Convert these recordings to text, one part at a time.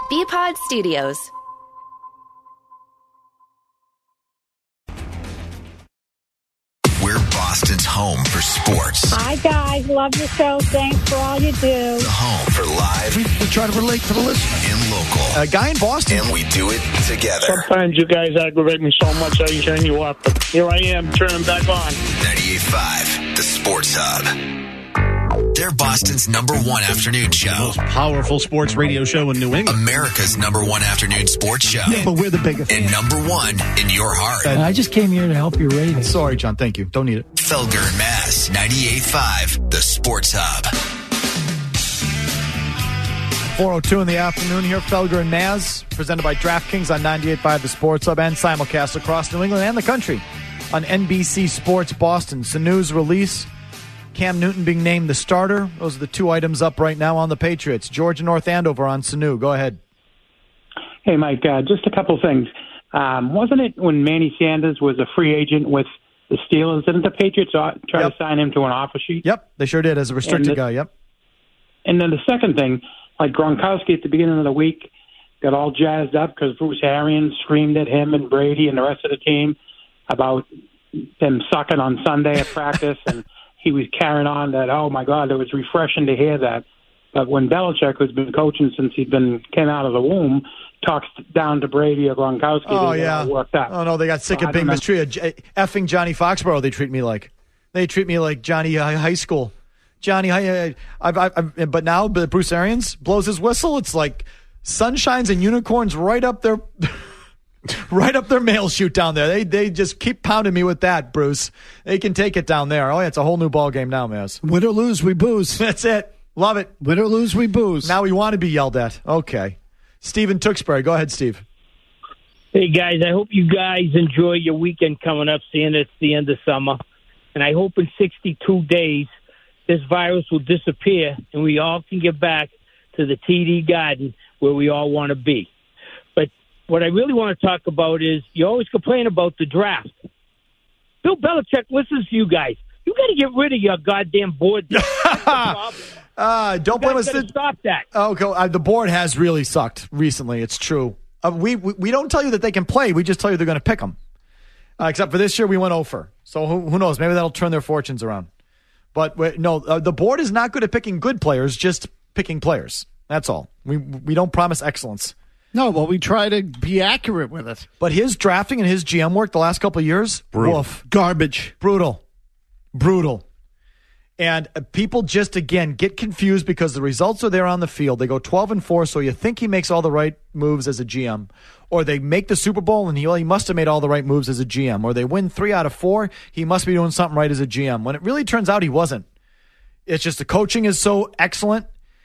BPod Studios. We're Boston's home for sports. Hi, guys. Love your show. Thanks for all you do. The home for live. We try to relate to the listener. And local. A guy in Boston. And we do it together. Sometimes you guys aggravate me so much I turn you up. But here I am, turning back on. 98.5, the Sports Hub. They're Boston's number one afternoon show. The most powerful sports radio show in New England. America's number one afternoon sports show. Yeah, but we're the biggest. And number one in your heart. I just came here to help your ratings. Sorry, John. Thank you. Don't need it. Felger and Mass, 98.5, the Sports Hub. 4:02 in the afternoon here. Felger and Maz, presented by DraftKings on 98.5 the Sports Hub and simulcast across New England and the country on NBC Sports Boston. Sanu's release, Cam Newton being named the starter. Those are the two items up right now on the Patriots. George and North Andover on Sanu. Go ahead. Hey, Mike, just a couple things. Wasn't it when Manny Sanders was a free agent with the Steelers? Didn't the Patriots try to sign him to an offer sheet? Yep, they sure did, as a restricted guy, yep. And then the second thing, like Gronkowski at the beginning of the week got all jazzed up because Bruce Arians screamed at him and Brady and the rest of the team about them sucking on Sunday at practice, and he was carrying on that, oh, my God, it was refreshing to hear that. But when Belichick, who's been coaching since came out of the womb, talks down to Brady or Gronkowski, they get all worked up. Oh, no, they got sick of being mistreated. Effing Johnny Foxborough, they treat me like. They treat me like Johnny High School. Johnny, but now Bruce Arians blows his whistle. It's like sunshines and unicorns right up their right up their mail chute down there. They just keep pounding me with that, Bruce. They can take it down there. Oh, yeah, it's a whole new ball game now, Maz. Win or lose, we booze. That's it. Love it. Win or lose, we booze. Now we want to be yelled at. Okay. Steve in Tewksbury. Go ahead, Steve. Hey, guys, I hope you guys enjoy your weekend coming up, seeing it's the end of summer. And I hope in 62 days this virus will disappear and we all can get back to the TD Garden where we all want to be. But what I really want to talk about is you always complain about the draft. Bill Belichick listens to you guys. You got to get rid of your goddamn board. Don't blame us. Stop that. Oh, the board has really sucked recently. It's true. We don't tell you that they can play. We just tell you they're going to pick them. Except for this year, we went over. So who knows? Maybe that'll turn their fortunes around. But no, the board is not good at picking good players, just picking players. That's all. We don't promise excellence. No, well, we try to be accurate with it. But his drafting and his GM work the last couple of years, woof. Garbage. Brutal. And people just, again, get confused because the results are there on the field. They go 12-4, so you think he makes all the right moves as a GM. Or they make the Super Bowl, and he must have made all the right moves as a GM. Or they win 3 out of 4, he must be doing something right as a GM. When it really turns out he wasn't. It's just the coaching is so excellent,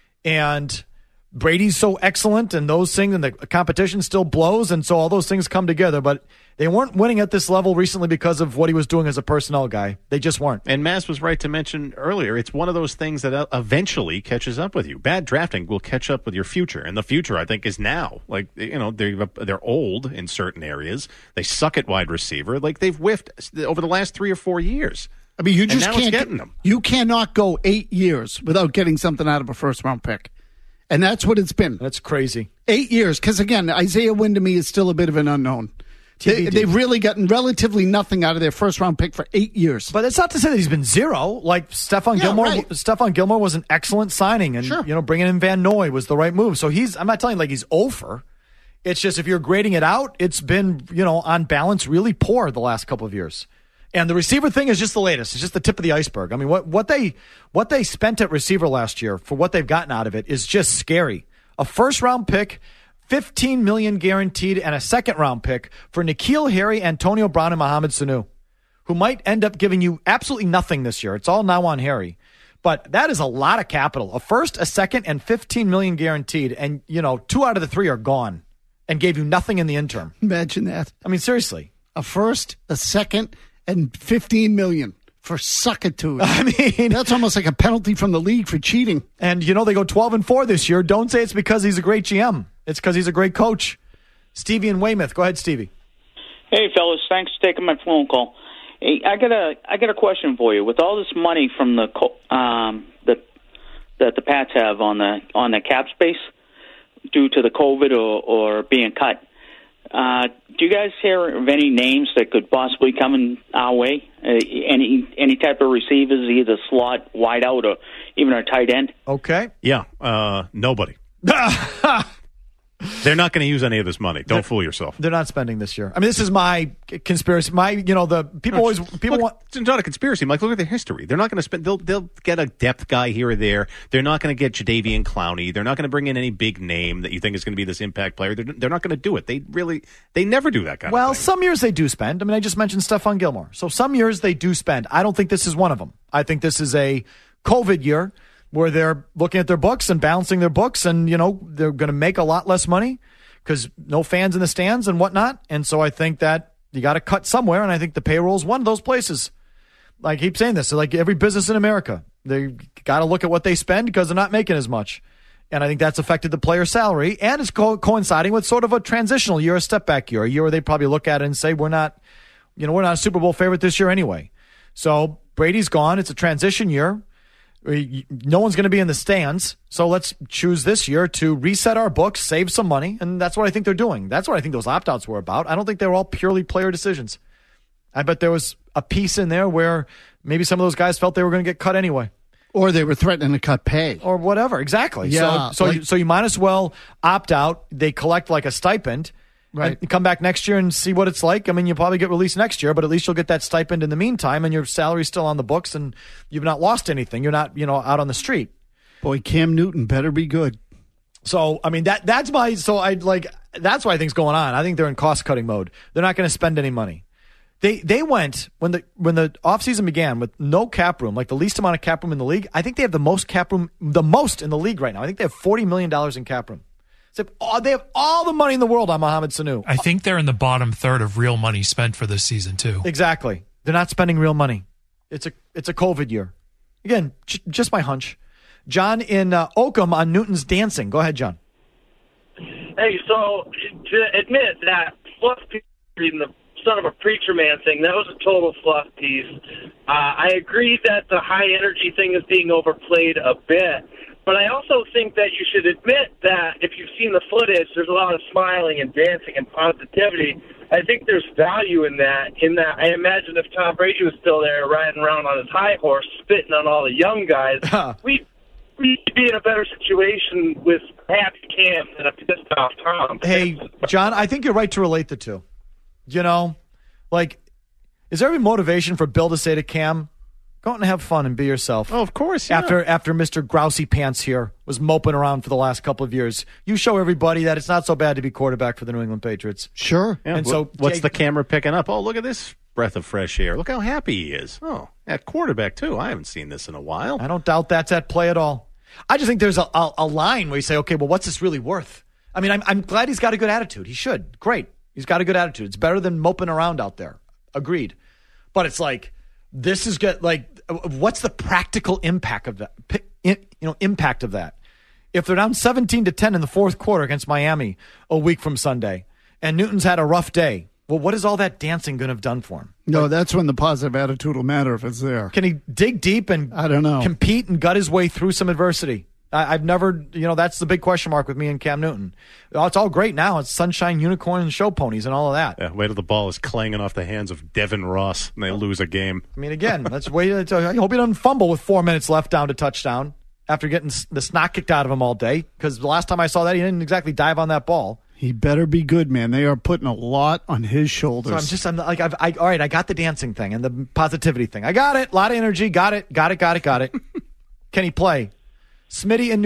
and Brady's so excellent, and those things, and the competition still blows, and so all those things come together. But they weren't winning at this level recently because of what he was doing as a personnel guy. They just weren't. And Mass was right to mention earlier, it's one of those things that eventually catches up with you. Bad drafting will catch up with your future, and the future, I think, is now. Like, they're old in certain areas. They suck at wide receiver. Like, they've whiffed over the last 3 or 4 years. I mean, you just can't getting them. You cannot go 8 years without getting something out of a first-round pick. And that's what it's been. That's crazy. 8 years. Because, again, Isaiah Wynn to me is still a bit of an unknown. They've really gotten relatively nothing out of their first-round pick for 8 years. But that's not to say that he's been zero. Like, Stephon Gilmore. Right. Stephon Gilmore was an excellent signing. And, sure. Bringing in Van Noy was the right move. So I'm not telling you like he's over. It's just if you're grading it out, it's been, on balance, really poor the last couple of years. And the receiver thing is just the latest. It's just the tip of the iceberg. I mean, what they spent at receiver last year for what they've gotten out of it is just scary. A first-round pick, $15 million guaranteed, and a second-round pick for N'Keal Harry, Antonio Brown, and Mohamed Sanu, who might end up giving you absolutely nothing this year. It's all now on Harry. But that is a lot of capital. A first, a second, and $15 million guaranteed. And, 2 out of the 3 are gone and gave you nothing in the interim. Imagine that. I mean, seriously. A first, a second, and $15 million for suckitude. I mean, that's almost like a penalty from the league for cheating. And they go 12-4 this year. Don't say it's because he's a great GM. It's because he's a great coach. Stevie in Weymouth. Go ahead, Stevie. Hey, fellas. Thanks for taking my phone call. Hey, I got a question for you. With all this money from that the Pats have on the cap space, due to the COVID or being cut. Do you guys hear of any names that could possibly come in our way? Any type of receivers, either slot, wide out, or even our tight end? Okay. Yeah, nobody. They're not going to use any of this money. Don't fool yourself. They're not spending this year. I mean, this is my conspiracy. People want. It's not a conspiracy, Mike. Look at their history. They're not going to spend. They'll get a depth guy here or there. They're not going to get Jadeveon Clowney. They're not going to bring in any big name that you think is going to be this impact player. They're not going to do it. They never do that kind of thing. Well, some years they do spend. I mean, I just mentioned Stephon Gilmore. So some years they do spend. I don't think this is one of them. I think this is a COVID year where they're looking at their books and balancing their books, and they're going to make a lot less money because no fans in the stands and whatnot. And so I think that you got to cut somewhere, and I think the payroll is one of those places. I keep saying this, so like every business in America, they got to look at what they spend because they're not making as much. And I think that's affected the player's salary, and it's coinciding with sort of a transitional year, a step back year, a year where they probably look at it and say, we're not a Super Bowl favorite this year anyway. So Brady's gone. It's a transition year. No one's going to be in the stands, so let's choose this year to reset our books, save some money, and that's what I think they're doing. That's what I think those opt-outs were about. I don't think they were all purely player decisions. I bet there was a piece in there where maybe some of those guys felt they were going to get cut anyway. Or they were threatening to cut pay. Or whatever, exactly. Yeah, so you might as well opt out. They collect like a stipend. Right. And come back next year and see what it's like. I mean, you'll probably get released next year, but at least you'll get that stipend in the meantime, and your salary's still on the books, and you've not lost anything. You're not, out on the street. Boy, Cam Newton better be good. So, I mean, that's why I think it's going on. I think they're in cost-cutting mode. They're not going to spend any money. They went, when the offseason began, with no cap room, like the least amount of cap room in the league. I think they have the most cap room, the most in the league right now. I think they have $40 million in cap room. So they have all the money in the world on Mohamed Sanu. I think they're in the bottom third of real money spent for this season, too. Exactly. They're not spending real money. It's a COVID year. Again, just my hunch. John in Oakham on Newton's dancing. Go ahead, John. Hey, so to admit that fluff piece, reading the son of a preacher man thing, that was a total fluff piece. I agree that the high energy thing is being overplayed a bit. But I also think that you should admit that if you've seen the footage, there's a lot of smiling and dancing and positivity. I think there's value in that. I imagine if Tom Brady was still there riding around on his high horse, spitting on all the young guys, we'd be in a better situation with happy Cam than a pissed off Tom. Hey, John, I think you're right to relate the two. Is there any motivation for Bill to say to Cam, go out and have fun and be yourself? Oh, of course, yeah. After Mr. Grousey Pants here was moping around for the last couple of years, you show everybody that it's not so bad to be quarterback for the New England Patriots. Sure. Yeah. And so, what's the camera picking up? Oh, look at this breath of fresh air. Look how happy he is. Oh, at quarterback, too. I haven't seen this in a while. I don't doubt that's at play at all. I just think there's a line where you say, okay, well, what's this really worth? I mean, I'm glad he's got a good attitude. He should. Great. He's got a good attitude. It's better than moping around out there. Agreed. But it's like, this is good. Like, what's the practical impact of that? Impact of that. If they're down 17-10 in the fourth quarter against Miami a week from Sunday, and Newton's had a rough day, well, what is all that dancing going to have done for him? No, that's when the positive attitude will matter if it's there. Can he dig deep and I don't know, compete and gut his way through some adversity? I've never, that's the big question mark with me and Cam Newton. It's all great now. It's sunshine, unicorn, and show ponies and all of that. Yeah, wait till the ball is clanging off the hands of Devin Ross and they lose a game. I mean, again, let's wait. I hope he doesn't fumble with 4 minutes left down to touchdown after getting the snot kicked out of him all day, because the last time I saw that, he didn't exactly dive on that ball. He better be good, man. They are putting a lot on his shoulders. So all right, I got the dancing thing and the positivity thing. I got it. A lot of energy. Got it. Can he play? Smitty in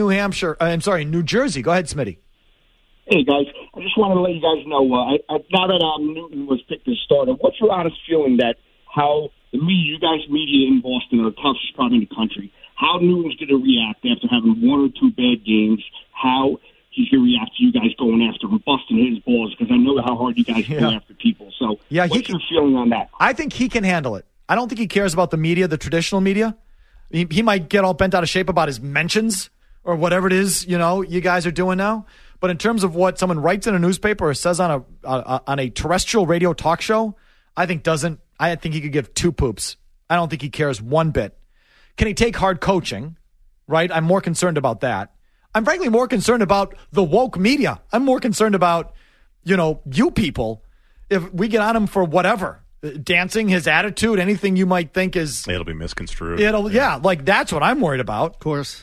New Jersey. Go ahead, Smitty. Hey, guys. I just wanted to let you guys know, now that Newton was picked as starter, what's your honest feeling that how the media, you guys media in Boston are the toughest crowd in the country, how Newton's going to react after having one or two bad games, how he's going to react to you guys going after him, busting his balls, because I know how hard you guys go after people. So what's your feeling on that? I think he can handle it. I don't think he cares about the media, the traditional media. He might get all bent out of shape about his mentions or whatever it is, you guys are doing now. But in terms of what someone writes in a newspaper or says on a terrestrial radio talk show, I think he could give two poops. I don't think he cares one bit. Can he take hard coaching? Right? I'm more concerned about that. I'm frankly more concerned about the woke media. I'm more concerned about, you people. If we get on him for whatever, dancing, his attitude, anything you might think is... It'll be misconstrued. That's what I'm worried about. Of course.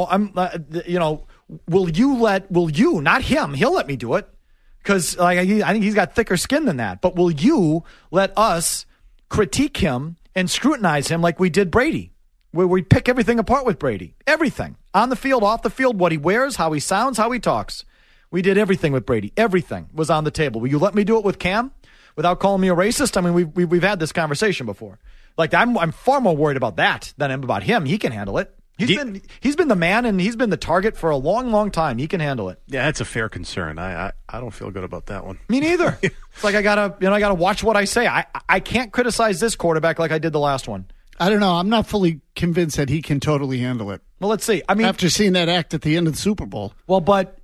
Will you, not him, he'll let me do it. Because I think he's got thicker skin than that. But will you let us critique him and scrutinize him like we did Brady? Where we pick everything apart with Brady. Everything. On the field, off the field, what he wears, how he sounds, how he talks. We did everything with Brady. Everything was on the table. Will you let me do it with Cam without calling me a racist? I mean, we've had this conversation before. Like, I'm far more worried about that than I'm about him. He can handle it. He's been the man, and he's been the target for a long, long time. He can handle it. Yeah, that's a fair concern. I don't feel good about that one. Me neither. It's like I gotta watch what I say. I can't criticize this quarterback like I did the last one. I don't know. I'm not fully convinced that he can totally handle it. Well, let's see. I mean, after seeing that act at the end of the Super Bowl. Well, but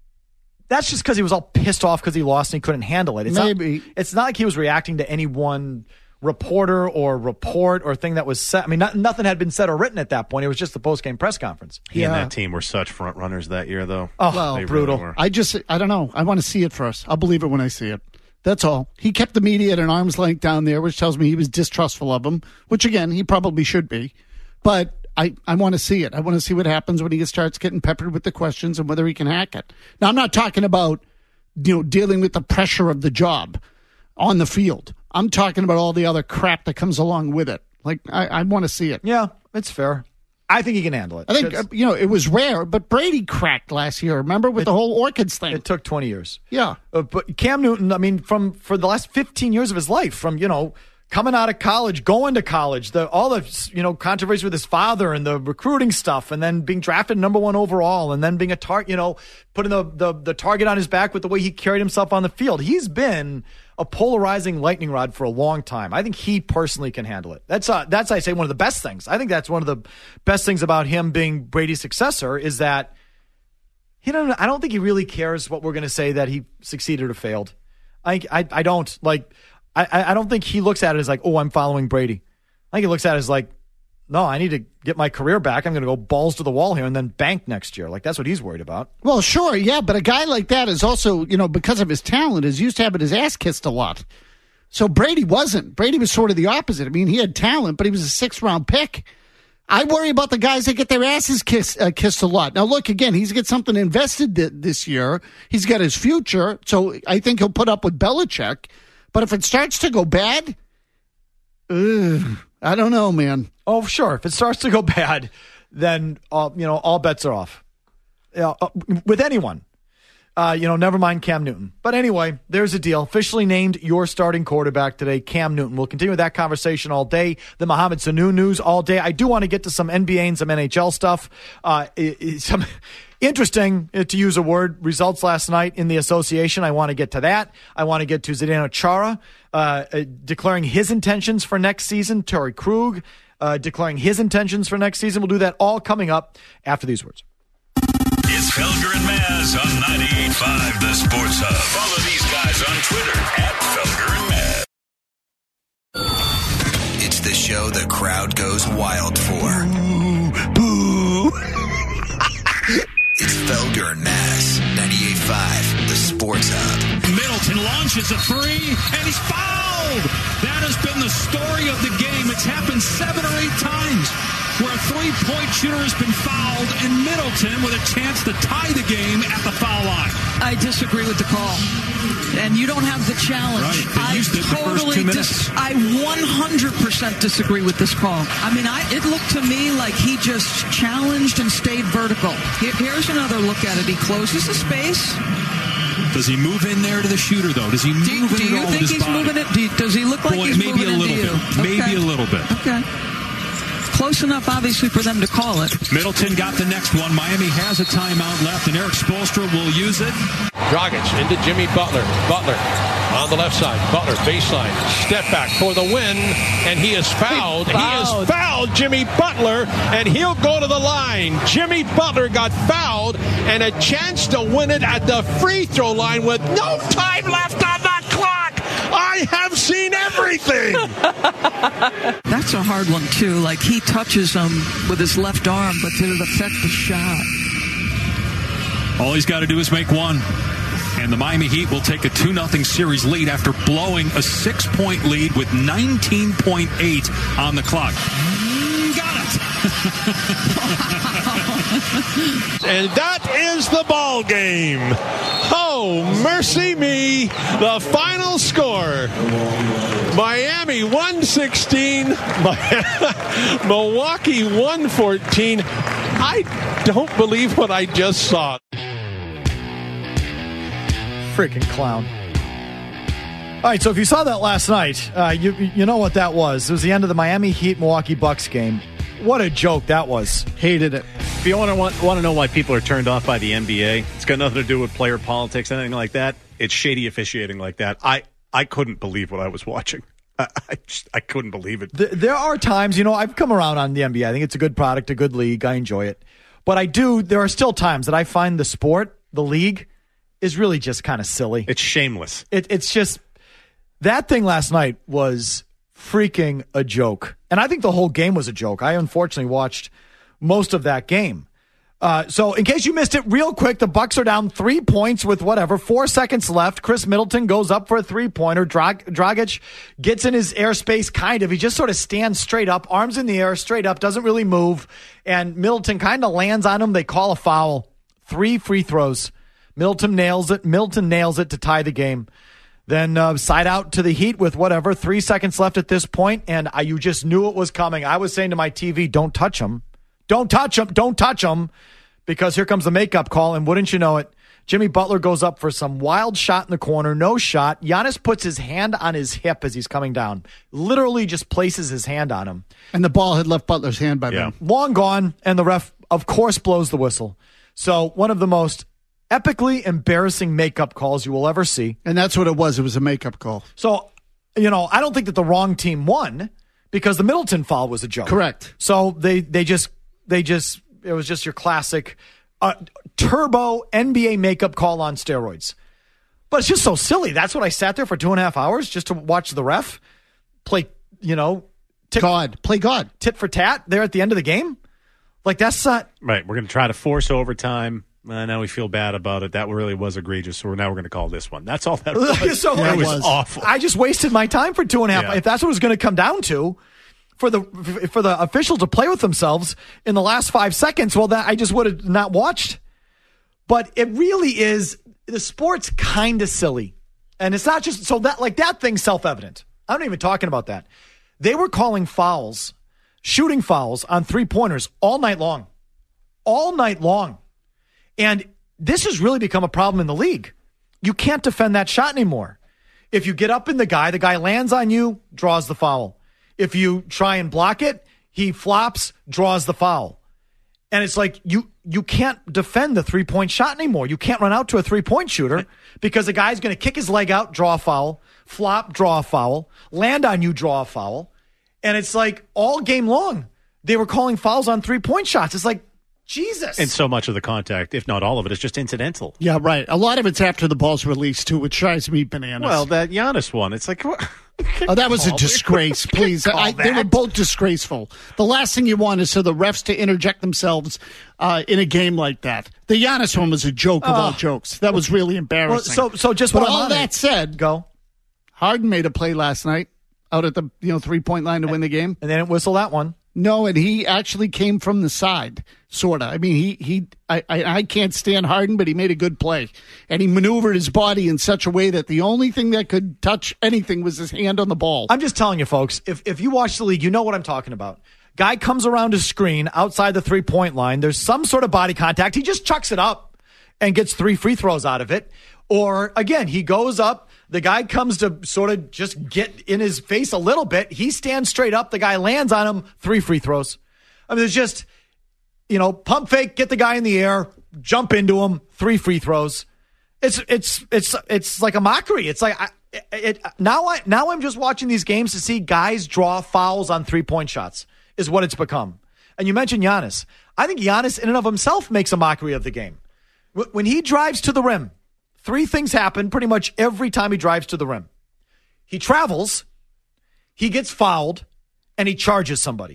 that's just because he was all pissed off because he lost and he couldn't handle it. It's not like he was reacting to any one reporter or report or thing that was said. I mean, nothing had been said or written at that point. It was just the post-game press conference. He and that team were such front runners that year, though. Oh, well, brutal. Really I don't know. I want to see it first. I'll believe it when I see it. That's all. He kept the media at an arm's length down there, which tells me he was distrustful of them, which, again, he probably should be. But I want to see it. I want to see what happens when he starts getting peppered with the questions and whether he can hack it. Now, I'm not talking about dealing with the pressure of the job on the field. I'm talking about all the other crap that comes along with it. Like, I want to see it. Yeah, it's fair. I think he can handle it. I think, it was rare, but Brady cracked last year, remember, with the whole Orchids thing. It took 20 years. Yeah. But Cam Newton, I mean, for the last 15 years of his life, from, coming out of college, going to college, all the, controversy with his father and the recruiting stuff, and then being drafted number 1 overall, and then being a target, putting the target on his back with the way he carried himself on the field. He's been a polarizing lightning rod for a long time. I think he personally can handle it. That's I say, one of the best things. I think that's one of the best things about him being Brady's successor is that I don't think he really cares what we're going to say that he succeeded or failed. I don't like. I don't think he looks at it as like, oh, I'm following Brady. I think he looks at it as like, no, I need to get my career back. I'm going to go balls to the wall here and then bank next year. Like, that's what he's worried about. Well, sure, yeah, but a guy like that is also, because of his talent, is used to having his ass kissed a lot. So Brady wasn't. Brady was sort of the opposite. I mean, he had talent, but he was a 6th-round pick. I worry about the guys that get their asses kissed a lot. Now, look, again, he's got something invested this year. He's got his future, so I think he'll put up with Belichick. But if it starts to go bad, I don't know, man. Oh, sure. If it starts to go bad, then all bets are off. With anyone. Never mind Cam Newton. But anyway, there's a deal. Officially named your starting quarterback today, Cam Newton. We'll continue that conversation all day. The Mohamed Sanu news all day. I do want to get to some NBA and some NHL stuff. Some interesting, to use a word, results last night in the association. I want to get to that. I want to get to Zdeno Chara declaring his intentions for next season. Torrey Krug declaring his intentions for next season. We'll do that all coming up after these words. It's Felger and Maz on 98.5 The Sports Hub. Follow these guys on Twitter @Felger and Maz. It's the show the crowd goes wild for. Boo. It's Felger and Maz, 98.5 The Sports Hub. Middleton launches a 3, and he's fouled. That has been the story of the game. It's happened 7 or 8 times where a 3-point shooter has been fouled, and Middleton with a chance to tie the game at the foul line. I disagree with the call. And you don't have the challenge. Right. I 100% disagree with this call. I mean, it looked to me like he just challenged and stayed vertical. Here's another look at it. He closes the space. Does he move in there to the shooter, though? Does he move in Do you think he's moving it? Does he look like he's moving it to you? Maybe a little bit. Okay. Close enough, obviously, for them to call it. Middleton got the next one. Miami has a timeout left, and Eric Spoelstra will use it. Dragic into Jimmy Butler. Butler on the left side. Butler baseline. Step back for the win, and he is fouled. He has fouled Jimmy Butler, and he'll go to the line. Jimmy Butler got fouled, and a chance to win it at the free throw line with no time left on the clock. I have seen everything. That's a hard one, too. Like, he touches him with his left arm, but did it affect the shot? All he's got to do is make one. And the Miami Heat will take a 2-0 series lead after blowing a 6-point lead with 19.8 on the clock. Got it. And that is the ball game. Oh, mercy me. The final score. Miami 116, Milwaukee 114. I don't believe what I just saw. Freaking clown. All right, so if you saw that last night, you know what that was. It was the end of the Miami Heat Milwaukee Bucks game. What a joke that was. Hated it. If you want to know why people are turned off by the NBA, it's got nothing to do with player politics, anything like that. It's shady officiating like that. I couldn't believe what I was watching. I couldn't believe it. There are times, I've come around on the NBA. I think it's a good product, a good league. I enjoy it. But there are still times that I find the sport, the league, is really just kind of silly. It's shameless. It's just, that thing last night was freaking a joke. And I think the whole game was a joke. I unfortunately watched most of that game. So in case you missed it, real quick, the Bucks are down 3 points with 4 seconds left. Chris Middleton goes up for a three-pointer. Dragic gets in his airspace, kind of. He just sort of stands straight up, arms in the air, straight up, doesn't really move. And Middleton kind of lands on him. They call a foul. 3 free throws. Middleton nails it to tie the game. Then side out to the Heat with 3 seconds left at this point, and you just knew it was coming. I was saying to my TV, don't touch him. Don't touch him. Don't touch him, because here comes the makeup call, and wouldn't you know it, Jimmy Butler goes up for some wild shot in the corner, no shot. Giannis puts his hand on his hip as he's coming down, literally just places his hand on him. And the ball had left Butler's hand by then. Long gone, and the ref, of course, blows the whistle. So one of the most epically embarrassing makeup calls you will ever see. And that's what it was. It was a makeup call. So, I don't think that the wrong team won because the Middleton foul was a joke. Correct. So they just it was just your classic turbo NBA makeup call on steroids. But it's just so silly. That's what I sat there for 2.5 hours just to watch the ref play, play God. Tit for tat there at the end of the game. Like, that's not right. We're going to try to force overtime. Now we feel bad about it. That really was egregious. So now we're going to call this one. That's all that was. So it was awful. I just wasted my time for 2.5. Yeah. If that's what it was going to come down to, for the officials to play with themselves in the last 5 seconds, well, that I just would have not watched. But it really is, the sport's kind of silly, and it's not just that thing's self-evident. I'm not even talking about that. They were calling fouls, shooting fouls on 3-pointers all night long. And this has really become a problem in the league. You can't defend that shot anymore. If you get up in the guy lands on you, draws the foul. If you try and block it, he flops, draws the foul. And it's like you can't defend the 3-point shot anymore. You can't run out to a 3-point shooter because the guy's going to kick his leg out, draw a foul, flop, draw a foul, land on you, draw a foul. And it's like all game long, they were calling fouls on 3-point shots. It's like, Jesus. And so much of the contact, if not all of it, is just incidental. Yeah, right. A lot of it's after the ball's released, too, which drives me bananas. Well, that Giannis one, it's like... Oh, that was a disgrace, please. They were both disgraceful. The last thing you want is for the refs to interject themselves in a game like that. The Giannis one was a joke of all jokes. That was really embarrassing. Well, so just but all that said, go. Harden made a play last night out at the 3-point line to win the game. And they didn't whistle that one. No, and he actually came from the side, sort of. I mean, I can't stand Harden, but he made a good play. And he maneuvered his body in such a way that the only thing that could touch anything was his hand on the ball. I'm just telling you, folks, if you watch the league, you know what I'm talking about. Guy comes around his screen outside the 3-point line. There's some sort of body contact. He just chucks it up and gets 3 free throws out of it. Or, again, he goes up. The guy comes to sort of just get in his face a little bit. He stands straight up. The guy lands on him. 3 free throws. I mean, there's just, pump fake, get the guy in the air, jump into him, 3 free throws. It's like a mockery. It's like now I'm just watching these games to see guys draw fouls on 3-point shots is what it's become. And you mentioned Giannis. I think Giannis in and of himself makes a mockery of the game. When he drives to the rim, 3 things happen pretty much every time he drives to the rim. He travels, he gets fouled, and he charges somebody.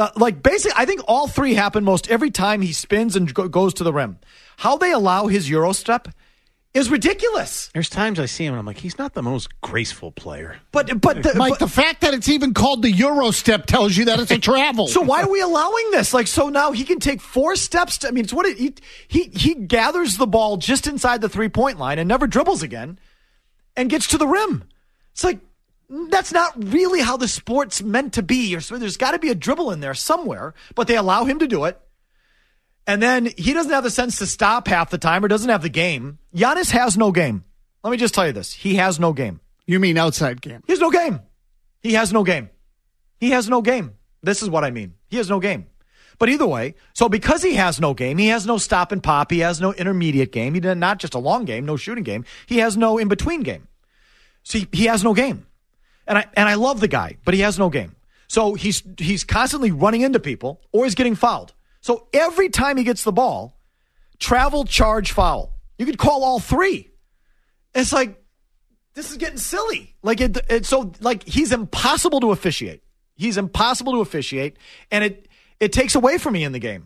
Basically, I think all three happen most every time he spins and goes to the rim. How they allow his Euro step is ridiculous. There's times I see him and I'm like, he's not the most graceful player. Mike, the fact that it's even called the Euro step tells you that it's a travel. So why are we allowing this? So now he can take 4 steps. It's what he gathers the ball just inside the 3-point line and never dribbles again and gets to the rim. It's like, that's not really how the sport's meant to be. There's got to be a dribble in there somewhere, but they allow him to do it. And then he doesn't have the sense to stop half the time or doesn't have the game. Giannis has no game. Let me just tell you this. He has no game. You mean outside game? He has no game. He has no game. He has no game. This is what I mean. He has no game. But either way, so because he has no game, he has no stop and pop. He has no intermediate game. He did not just a long game, no shooting game. He has no in-between game. So he has no game. And I love the guy, but he has no game. So he's constantly running into people or he's getting fouled. So every time he gets the ball, travel, charge, foul. You could call all three. It's like, this is getting silly. He's impossible to officiate. He's impossible to officiate, and it takes away from me in the game.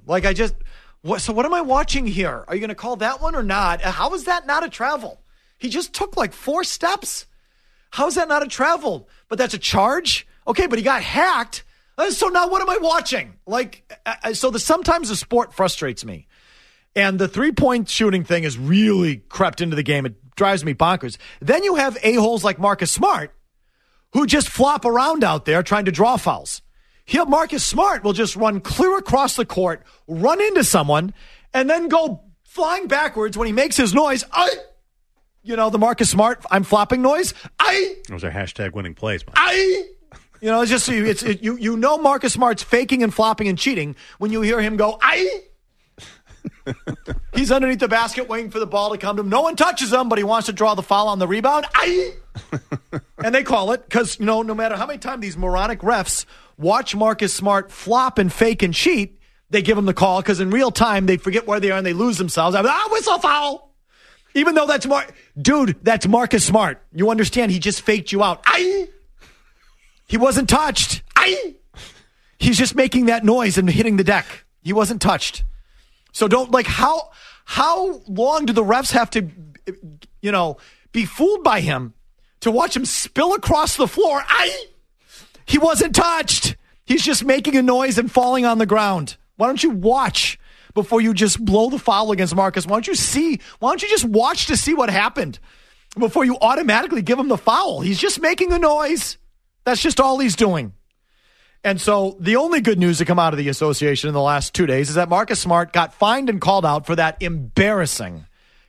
So what am I watching here? Are you going to call that one or not? How is that not a travel? He just took 4 steps. How is that not a travel? But that's a charge? Okay, but he got hacked. So now what am I watching? Sometimes the sport frustrates me. And the 3-point shooting thing has really crept into the game. It drives me bonkers. Then you have a-holes like Marcus Smart who just flop around out there trying to draw fouls. Marcus Smart will just run clear across the court, run into someone, and then go flying backwards when he makes his noise. The Marcus Smart, I'm flopping noise. Those are hashtag winning plays, Mike. It's just you know Marcus Smart's faking and flopping and cheating when you hear him go, He's underneath the basket waiting for the ball to come to him. No one touches him, but he wants to draw the foul on the rebound. And they call it because, no matter how many times these moronic refs watch Marcus Smart flop and fake and cheat, they give him the call because in real time they forget where they are and they lose themselves. Whistle foul! Even though that's that's Marcus Smart. You understand? He just faked you out. He wasn't touched. He's just making that noise and hitting the deck. He wasn't touched. So how long do the refs have to, be fooled by him to watch him spill across the floor? He wasn't touched. He's just making a noise and falling on the ground. Why don't you watch before you just blow the foul against Marcus? Why don't you just watch to see what happened before you automatically give him the foul? He's just making a noise. That's just all he's doing. And so the only good news to come out of the association in the last 2 days is that Marcus Smart got fined and called out for that embarrassing,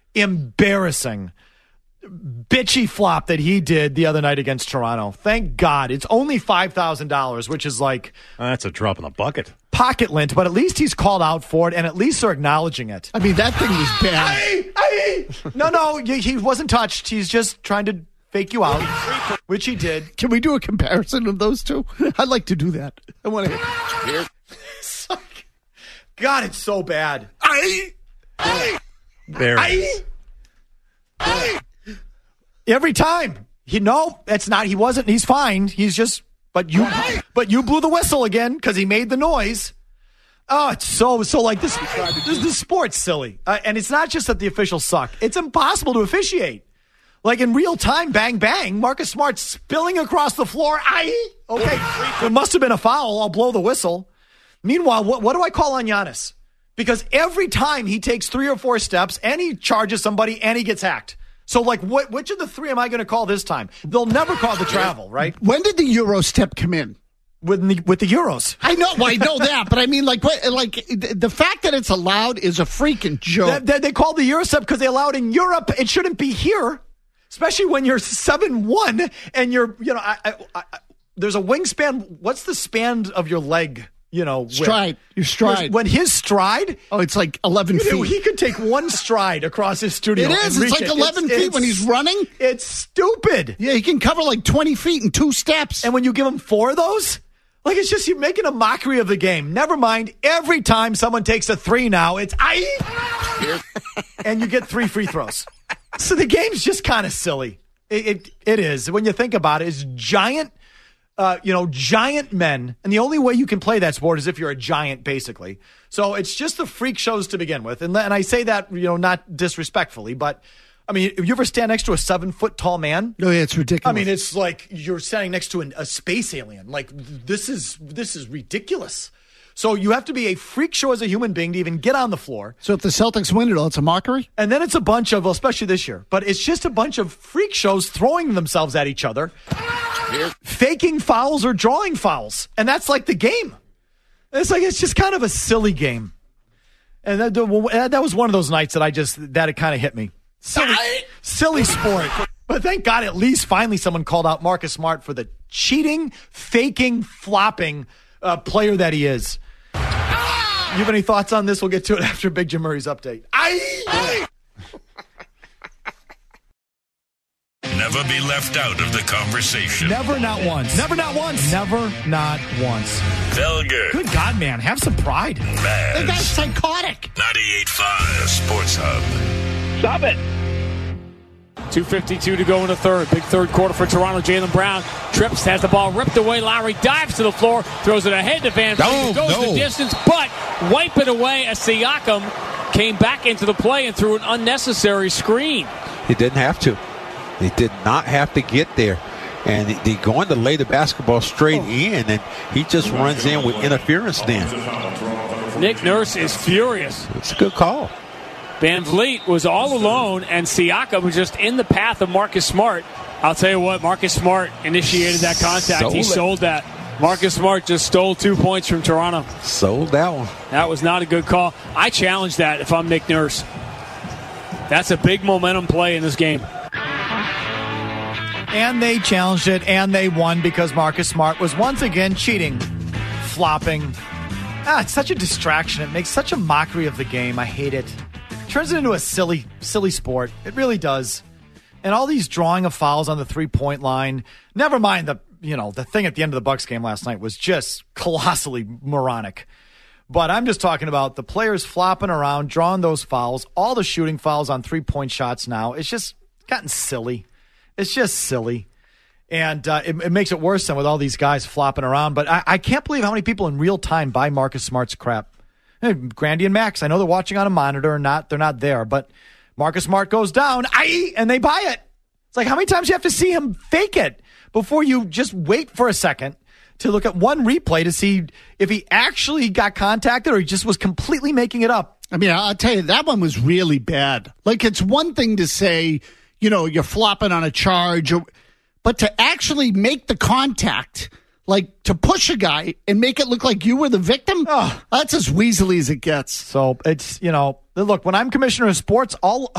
bitchy flop that he did the other night against Toronto. Thank God. It's only $5,000, which is that's a drop in the bucket. Pocket lint, but at least he's called out for it, and at least they're acknowledging it. I mean, that thing was bad. No, he wasn't touched. He's just trying to fake you out, which he did. Can we do a comparison of those two? I'd like to do that. I want to hear. God, it's so bad. There it is. Every time. That's not. He wasn't. He's fine. He's just. But you blew the whistle again because he made the noise. Oh, it's so this. The sport's silly, and it's not just that the officials suck. It's impossible to officiate. In real time, bang, bang, Marcus Smart spilling across the floor. Okay, it must have been a foul. I'll blow the whistle. Meanwhile, what do I call on Giannis? Because every time he takes 3 or 4 steps and he charges somebody and he gets hacked. So, which of the 3 am I going to call this time? They'll never call the travel, right? When did the Euro step come in? With the Euros. I know that, but I mean, the fact that it's allowed is a freaking joke. They called the Euro step because they allowed in Europe. It shouldn't be here. Especially when you're 7'1" and you're, there's a wingspan. What's the span of your leg? Stride. Your stride. When his stride. Oh, it's 11 feet. He could take one stride across his studio. It is. It's 11 feet when he's running. It's stupid. Yeah, he can cover 20 feet in 2 steps. And when you give him 4 of those, it's just you're making a mockery of the game. Never mind. Every time someone takes a 3 now, it's and you get 3 free throws. So the game's just kind of silly. It is. When you think about it, it's giant giant men. And the only way you can play that sport is if you're a giant, basically. So it's just the freak shows to begin with. And I say that, not disrespectfully, but I mean, if you ever stand next to a 7-foot tall man? Oh, yeah, it's ridiculous. I mean, it's like you're standing next to a space alien. Like, this is ridiculous. So you have to be a freak show as a human being to even get on the floor. So if the Celtics win it all, it's a mockery? And then it's a bunch of, especially this year, but it's just a bunch of freak shows throwing themselves at each other, faking fouls or drawing fouls. And that's like the game. It's just kind of a silly game. And that was one of those nights that it kind of hit me. Silly sport. But thank God at least finally someone called out Marcus Smart for the cheating, faking, flopping player that he is. You have any thoughts on this? We'll get to it after Big Jim Murray's update. Never be left out of the conversation. Never, not once. Never, not once. Never, not once. Felger. Good God, man. Have some pride. Maz. The guy's psychotic. 98.5, the Sports Hub. Stop it. 2:52 to go in the third. Big third quarter for Toronto. Jaylen Brown trips, has the ball ripped away. Lowry dives to the floor, throws it ahead to Van Vliet. Goes the distance, but wipe it away as Siakam came back into the play and threw an unnecessary screen. He didn't have to. He did not have to get there. And they're going to lay the basketball straight in, and he just runs in with interference then. Nick Nurse is furious. It's a good call. Van Vliet was all alone, and Siakam was just in the path of Marcus Smart. I'll tell you what, Marcus Smart initiated that contact. He sold that. Marcus Smart just stole 2 points from Toronto. Sold that one. That was not a good call. I challenge that if I'm Nick Nurse. That's a big momentum play in this game. And they challenged it, and they won because Marcus Smart was once again cheating, flopping. It's such a distraction. It makes such a mockery of the game. I hate it. Turns it into a silly sport. It really does. And all these drawing of fouls on the 3-point line. Never mind the thing at the end of the Bucks game last night was just colossally moronic. But I'm just talking about the players flopping around, drawing those fouls, all the shooting fouls on 3-point shots now. It's just gotten silly. It's just silly. And it makes it worse than with all these guys flopping around. But I can't believe how many people in real time buy Marcus Smart's crap. Hey, Grandy and Max, I know they're watching on a monitor and they're not there, but Marcus Smart goes down, and they buy it. It's like, how many times do you have to see him fake it before you just wait for a second to look at one replay to see if he actually got contacted or he just was completely making it up? I mean, I'll tell you, that one was really bad. Like, it's one thing to say, you're flopping on a charge, but to actually make the contact, like to push a guy and make it look like you were the victim, that's as weaselly as it gets. So it's, look, when I'm commissioner of sports,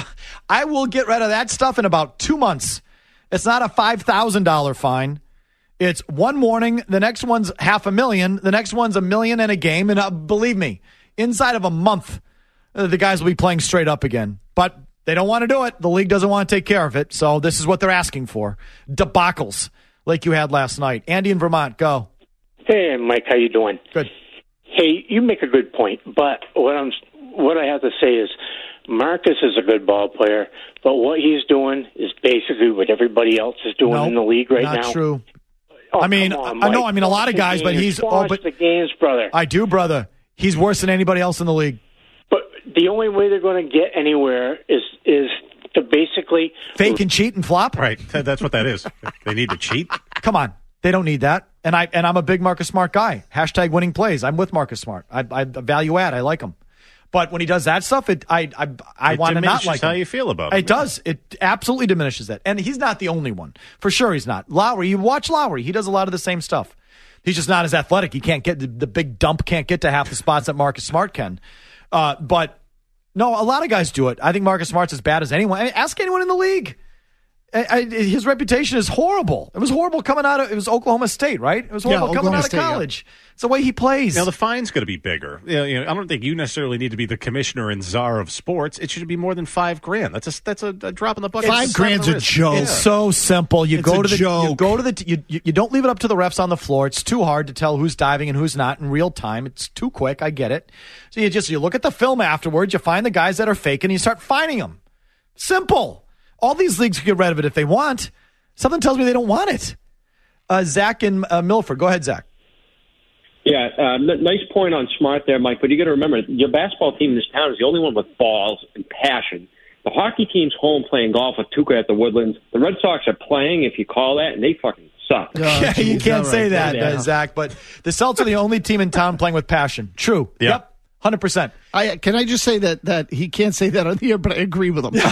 I will get rid of that stuff in about 2 months. It's not a $5,000 fine. It's one warning. The next one's $500,000. The next one's $1 million in a game. And believe me, inside of a month, the guys will be playing straight up again. But they don't want to do it. The league doesn't want to take care of it. So this is what they're asking for. Debacles like you had last night. Andy in Vermont, go. Hey, Mike, how you doing? Good. Hey, you make a good point, but what I have to say is Marcus is a good ball player, but what he's doing is basically what everybody else is doing in the league right now. Not true. Oh, I mean, on, I mean a lot of guys, but he's the games, brother. I do, brother. He's worse than anybody else in the league. But the only way they're going to get anywhere is to basically fake and cheat and flop. Right, that's what that is. They need to cheat. Come on, they don't need that. And I'm a big Marcus Smart guy. Hashtag winning plays. I'm with Marcus Smart. I value add. I like him. But when he does that stuff, I want to not like how him. you feel about him. It does. It absolutely diminishes that. And he's not the only one. For sure he's not. Lowry, you watch Lowry. He does a lot of the same stuff. He's just not as athletic. He can't get the big dump, can't get to half the spots that Marcus Smart can. But no, a lot of guys do it. I think Marcus Smart's as bad as anyone. I mean, ask anyone in the league. His reputation is horrible. It was horrible coming out of, it was Oklahoma State, right? It was horrible coming out of college. Yeah. It's the way he plays. Now, the fine's going to be bigger. I don't think you necessarily need to be the commissioner and czar of sports. It should be more than $5,000. That's a drop in the bucket. $5,000's a joke. It's so simple. You don't leave it up to the refs on the floor. It's too hard to tell who's diving and who's not in real time. It's too quick. I get it. So you look at the film afterwards. You find the guys that are faking. And you start fining them. Simple. All these leagues can get rid of it if they want. Something tells me they don't want it. Zach in Milford. Go ahead, Zach. Yeah, nice point on Smart there, Mike. But you got to remember, your basketball team in this town is the only one with balls and passion. The hockey team's home playing golf with Tuca at the Woodlands. The Red Sox are playing, if you call that, and they fucking suck. Yeah, you can't say that, Zach. But the Celtics are the only team in town playing with passion. True. Yep. 100%. Can I just say that he can't say that on the air, but I agree with him. But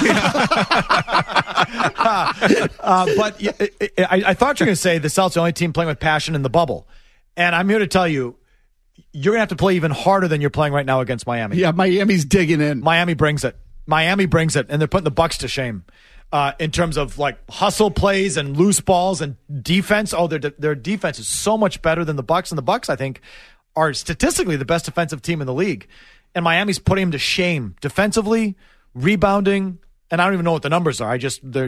I thought you were going to say the Celtics are the only team playing with passion in the bubble. And I'm here to tell you, you're going to have to play even harder than you're playing right now against Miami. Yeah, Miami's digging in. Miami brings it. And they're putting the Bucks to shame in terms of like hustle plays and loose balls and defense. Oh, their defense is so much better than the Bucks, and the Bucks, I think, are statistically the best defensive team in the league. And Miami's putting them to shame defensively, rebounding, and I don't even know what the numbers are. They're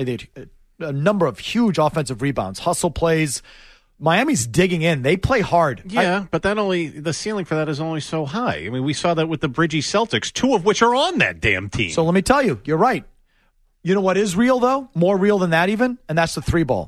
a number of huge offensive rebounds, hustle plays. Miami's digging in. They play hard. Yeah, but the ceiling for that is only so high. I mean, we saw that with the Bridgie Celtics, 2 of which are on that damn team. So let me tell you, you're right. You know what is real, though? More real than that even? And that's the 3-ball.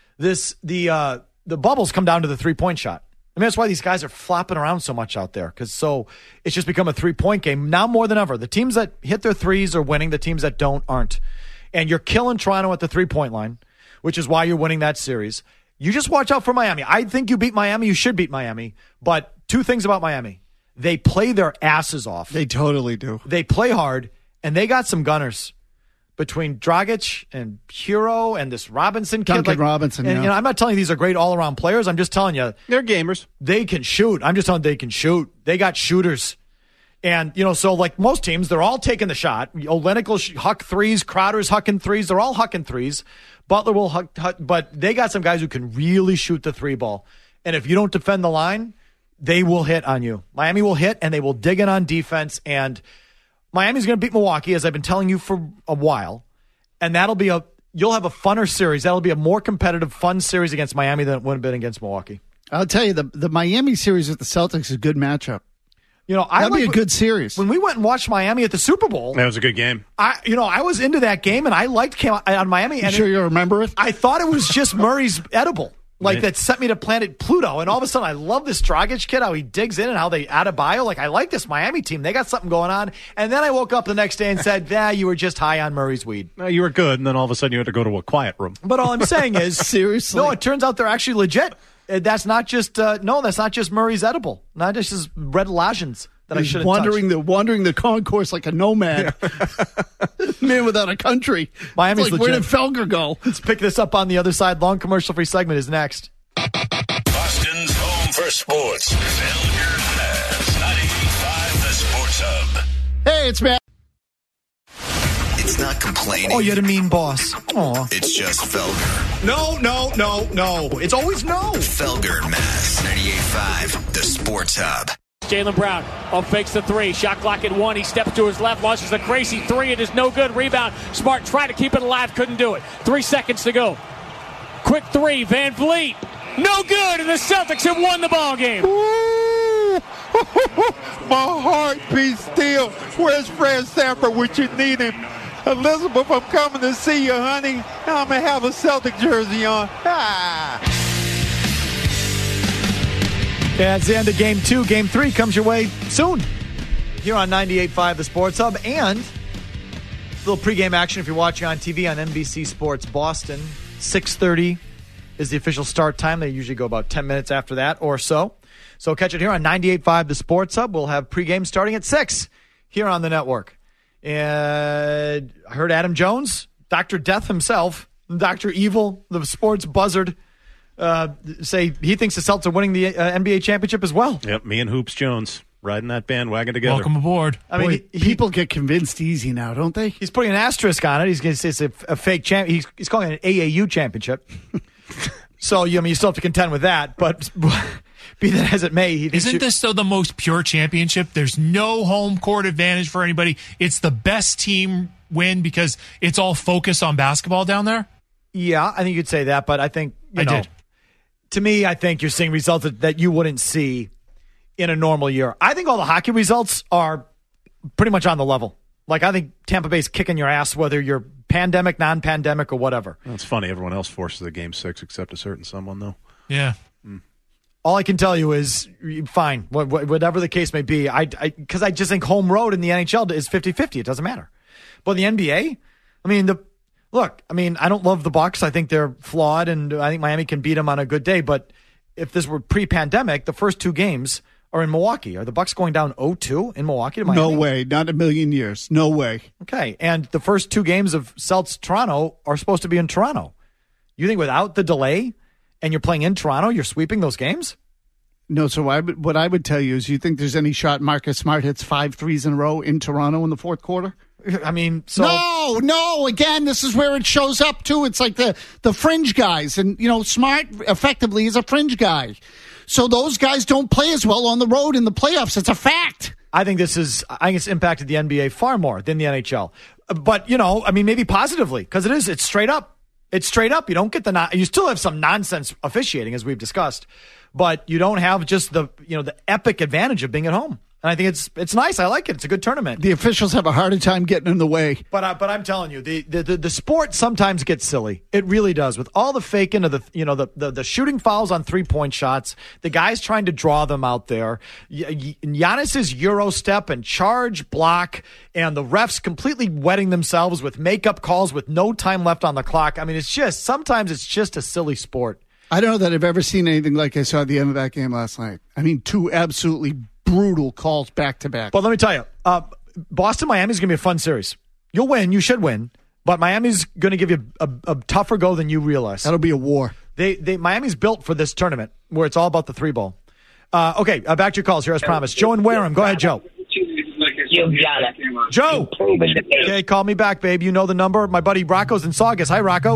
The bubbles come down to the 3-point shot. I mean, that's why these guys are flopping around so much out there. It's just become a 3-point game now more than ever. The teams that hit their threes are winning. The teams that don't aren't. And you're killing Toronto at the 3-point line, which is why you're winning that series. You just watch out for Miami. I think you beat Miami. You should beat Miami. But 2 things about Miami. They play their asses off. They totally do. They play hard, and they got some gunners between Dragic and Hero and this Robinson kid. Duncan Robinson, and, I'm not telling you these are great all-around players. I'm just telling you. They're gamers. They can shoot. I'm just telling you they can shoot. They got shooters. And, so like most teams, they're all taking the shot. Olynyk will huck threes. Crowder's hucking threes. They're all hucking threes. Butler will huck, but they got some guys who can really shoot the 3-ball. And if you don't defend the line, they will hit on you. Miami will hit, and they will dig in on defense. And Miami's going to beat Milwaukee, as I've been telling you for a while. And you'll have a funner series. That'll be a more competitive, fun series against Miami than it would have been against Milwaukee. I'll tell you, the Miami series with the Celtics is a good matchup. That'd be a good series. When we went and watched Miami at the Super Bowl, that was a good game. I was into that game, and I liked on Miami. You sure you remember it? I thought it was just Murray's edible, that sent me to planet Pluto. And all of a sudden, I love this Dragic kid, how he digs in and how they Adebayo. I like this Miami team. They got something going on. And then I woke up the next day and said, you were just high on Murray's weed. No, you were good, and then all of a sudden you had to go to a quiet room. But all I'm saying is, seriously, no, it turns out they're actually legit. That's not just that's not just Murray's edible. Not just his red Lajans. That I should wandering the concourse like a nomad, man without a country. Miami's like, where did Felger go? Let's pick this up on the other side. Long commercial-free segment is next. Boston's home for sports. Felger has 98.5 The Sports Hub. Hey, it's Matt. It's not complaining. Oh, you're the mean boss. Aw. It's just Felger. No. It's always no. Felger and Mass. 98.5 The Sports Hub. Jaylen Brown fakes the 3. Shot clock at 1. He steps to his left, launches a crazy 3. It is no good. Rebound. Smart tried to keep it alive. Couldn't do it. 3 seconds to go. Quick 3. Van Vliet. No good. And the Celtics have won the ball game. My heart beats still. Where's Fred Sanford when you need him? Elizabeth, I'm coming to see you, honey. I'm going to have a Celtic jersey on. Yeah, it's the end of Game 2. Game 3 comes your way soon. Here on 98.5 The Sports Hub. And a little pregame action if you're watching on TV on NBC Sports Boston. 6:30 is the official start time. They usually go about 10 minutes after that or so. So catch it here on 98.5 The Sports Hub. We'll have pregame starting at 6 here on the network. And I heard Adam Jones, Dr. Death himself, Dr. Evil, the sports buzzard, say he thinks the Celtics are winning the NBA championship as well. Yep, me and Hoops Jones riding that bandwagon together. Welcome aboard. I mean, people get convinced easy now, don't they? He's putting an asterisk on it. He's going to say it's a fake champ. He's calling it an AAU championship. So, you still have to contend with that. But be that as it may, isn't this though the most pure championship? There's no home court advantage for anybody. It's the best team win because it's all focused on basketball down there. Yeah, I think you could say that, but I think did. To me, I think you're seeing results that you wouldn't see in a normal year. I think all the hockey results are pretty much on the level. I think Tampa Bay's kicking your ass whether you're pandemic, non-pandemic, or whatever. That's funny. Everyone else forces a Game 6 except a certain someone, though. Yeah. All I can tell you is, fine, whatever the case may be, because I just think home road in the NHL is 50-50. It doesn't matter. But the NBA, I don't love the Bucks. I think they're flawed, and I think Miami can beat them on a good day. But if this were pre-pandemic, the first 2 games are in Milwaukee. Are the Bucks going down 0-2 in Milwaukee to Miami? No way. Not a million years. No way. Okay. And the first 2 games of Celtics Toronto are supposed to be in Toronto. You think without the delay and you're playing in Toronto, you're sweeping those games? No, so what I would tell you is, you think there's any shot Marcus Smart hits 5 threes in a row in Toronto in the fourth quarter? I mean, so... No. Again, this is where it shows up, too. It's like the fringe guys. And, Smart effectively is a fringe guy. So those guys don't play as well on the road in the playoffs. It's a fact. I think it's impacted the NBA far more than the NHL. But, maybe positively, because it's straight up. It's straight up. You don't get you still have some nonsense officiating, as we've discussed, but you don't have just the epic advantage of being at home. And I think it's nice. I like it. It's a good tournament. The officials have a harder time getting in the way. But I'm telling you, the sport sometimes gets silly. It really does, with all the faking of the shooting fouls on 3-point shots, the guys trying to draw them out there, Giannis's Euro step and charge block, and the refs completely wetting themselves with makeup calls with no time left on the clock. I mean, sometimes it's just a silly sport. I don't know that I've ever seen anything like I saw at the end of that game last night. I mean, 2 absolutely brutal calls back to back. But let me tell you, Boston-Miami is going to be a fun series. You'll win. You should win. But Miami's going to give you a tougher go than you realize. That'll be a war. Miami's built for this tournament where it's all about the 3-ball. Okay, back to your calls here as promised. Joe and Wareham. Go ahead, Joe. You got it. Joe. Okay, call me back, babe. You know the number. My buddy Rocco's in Saugus. Hi, Rocco.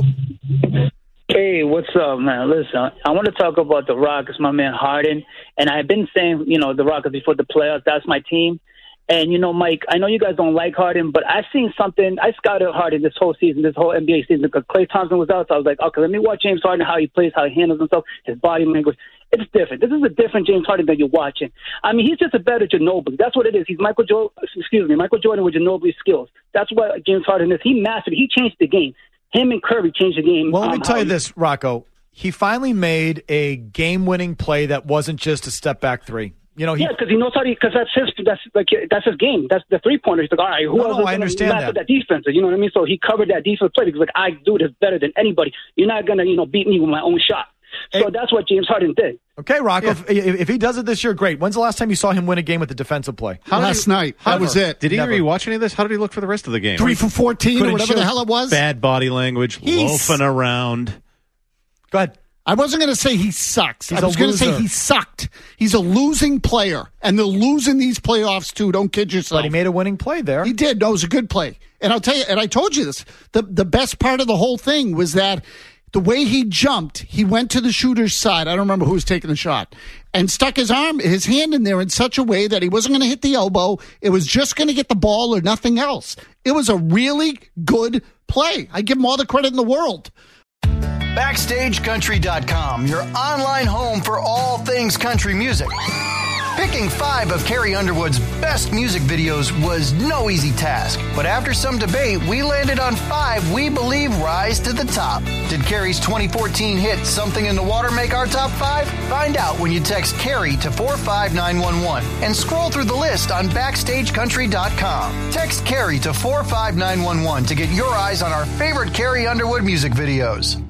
Hey, what's up, man? Listen, I want to talk about the Rockets, my man Harden. And I've been saying, the Rockets before the playoffs, that's my team. And, Mike, I know you guys don't like Harden, but I've seen something. I scouted Harden this whole season, this whole NBA season, because Klay Thompson was out. So I was like, okay, let me watch James Harden, how he plays, how he handles himself, his body language. It's different. This is a different James Harden that you're watching. I mean, he's just a better Ginobili. That's what it is. He's Michael Jordan with Ginobili's skills. That's what James Harden is. He mastered it. He changed the game. Him and Curry changed the game. Well, let me tell you this, Rocco. He finally made a game-winning play that wasn't just a step-back 3. Because he knows how to. Because that's his game. That's the 3-pointer. He's like, all right, who else is going to master that defense? You know what I mean? So he covered that defense play because I do this better than anybody. You're not going to beat me with my own shot. So that's what James Harden did. Okay, Rocco. Yeah. If he does it this year, great. When's the last time you saw him win a game with a defensive play? Last night. That was it. Did either of you watch any of this? How did he look for the rest of the game? 3 for 14 or whatever the hell it was. Bad body language, loafing around. Go ahead. I wasn't going to say he sucks. I was going to say he sucked. He's a losing player, and they're losing these playoffs too. Don't kid yourself. But he made a winning play there. He did. No, it was a good play. And I'll tell you, and I told you this, the best part of the whole thing was that the way he jumped, he went to the shooter's side. I don't remember who was taking the shot, and stuck his hand in there in such a way that he wasn't going to hit the elbow. It was just going to get the ball or nothing else. It was a really good play. I give him all the credit in the world. BackstageCountry.com, your online home for all things country music. Picking 5 of Carrie Underwood's best music videos was no easy task, but after some debate, we landed on 5 we believe rise to the top. Did Carrie's 2014 hit Something in the Water make our top 5? Find out when you text Carrie to 45911 and scroll through the list on BackstageCountry.com. Text Carrie to 45911 to get your eyes on our favorite Carrie Underwood music videos.